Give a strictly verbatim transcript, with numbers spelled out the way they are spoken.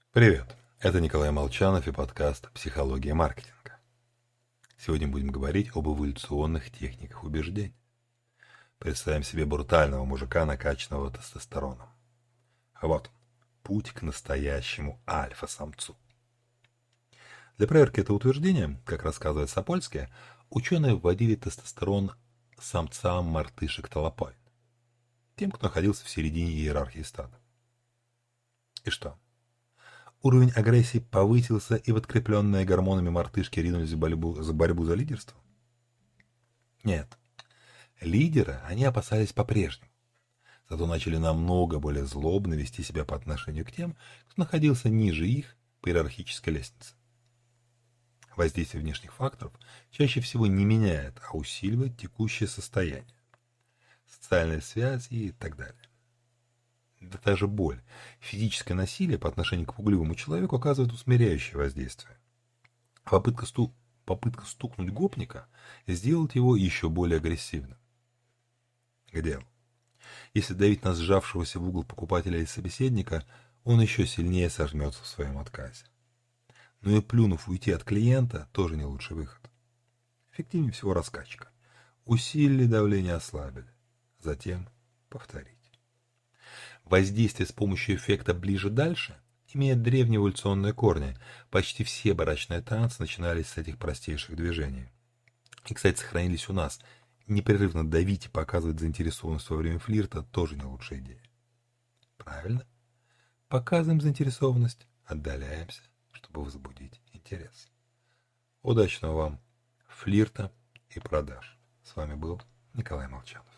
Привет, это Николай Молчанов и подкаст «Психология маркетинга». Сегодня будем говорить об эволюционных техниках убеждений. Представим себе брутального мужика, накачанного тестостероном. Вот он, путь к настоящему альфа-самцу. Для проверки этого утверждения, как рассказывает Сапольский, ученые вводили тестостерон самцам мартышек талапоин, тем, кто находился в середине иерархии стада. И что? Уровень агрессии повысился, и подкрепленные гормонами мартышки ринулись за борьбу, за борьбу за лидерство? Нет. Лидера они опасались по-прежнему. Зато начали намного более злобно вести себя по отношению к тем, кто находился ниже их по иерархической лестнице. Воздействие внешних факторов чаще всего не меняет, а усиливает текущее состояние, социальные связи и так далее. Да даже боль, физическое насилие по отношению к пугливому человеку оказывает усмиряющее воздействие. Попытка, сту... Попытка стукнуть гопника сделает его еще более агрессивным. К делу. Если давить на сжавшегося в угол покупателя или собеседника, он еще сильнее сожмется в своем отказе. Но и плюнув уйти от клиента, тоже не лучший выход. Эффективнее всего раскачка. Усилили давление, ослабили. Затем повторить. Воздействие с помощью эффекта «ближе-дальше» имеет древние эволюционные корни. Почти все барачные танцы начинались с этих простейших движений. И, кстати, сохранились у нас. Непрерывно давить и показывать заинтересованность во время флирта тоже не лучшая идея. Правильно? Показываем заинтересованность, отдаляемся, чтобы возбудить интерес. Удачного вам флирта и продаж. С вами был Николай Молчанов.